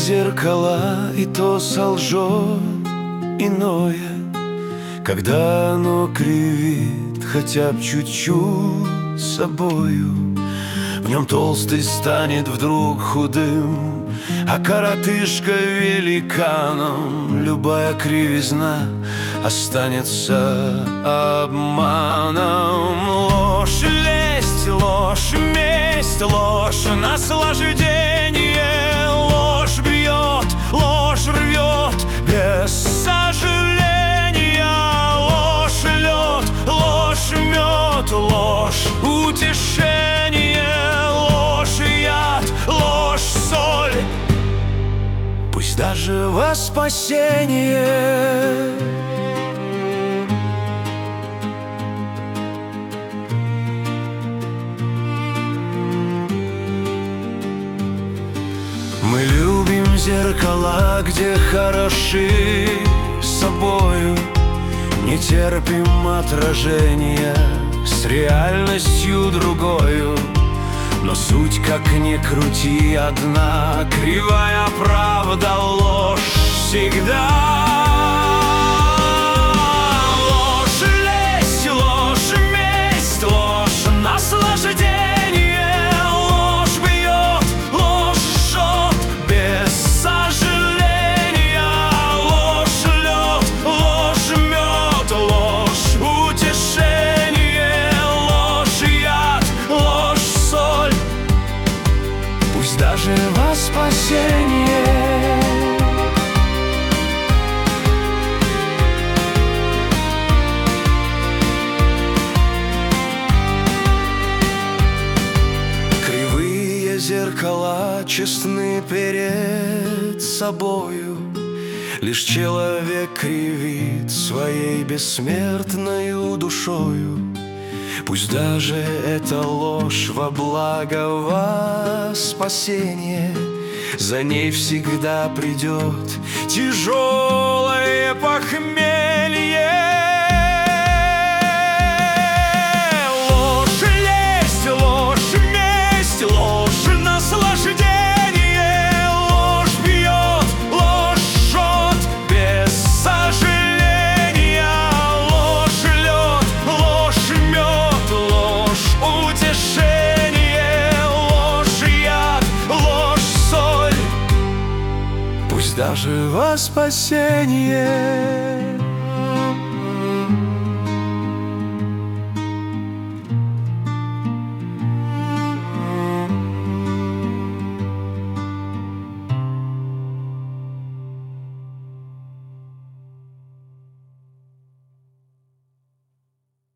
зеркала, и то солжет иное, когда оно кривит хотя б чуть-чуть собою. В нем толстый станет вдруг худым, а коротышка великаном. Любая кривизна останется обманом. Ложь, лесть, ложь, месть, ложь, наслаждение. Ложь бьет, ложь рвет без сожаления. Ложь лед, ложь мед, ложь утешение. Ложь яд, ложь соль, пусть даже во спасение. Мы любим зеркала, где хороши собою, не терпим отражения с реальностью другою. Но суть, как ни крути, одна: кривая правда, ложь всегда. Ложь, лесть, ложь, месть, ложь, наслаждение. Ложь бьет, ложь жжет без сожаления. Ложь лед, ложь мед, ложь утешение. Ложь яд, ложь соль, пусть даже во спасение. Кривые зеркала честны перед собою, лишь человек кривит своей бессмертною душою. Пусть даже эта ложь во благо, во спасение, за ней всегда придет тяжелое похмелье. Ложь, лесть, ложь, месть, ложь, наслаждение. Ложь бьет, ложь жжет без сожаления. Ложь лед, ложь мед, ложь утешение. Ложь яд, ложь соль, пусть даже во спасение.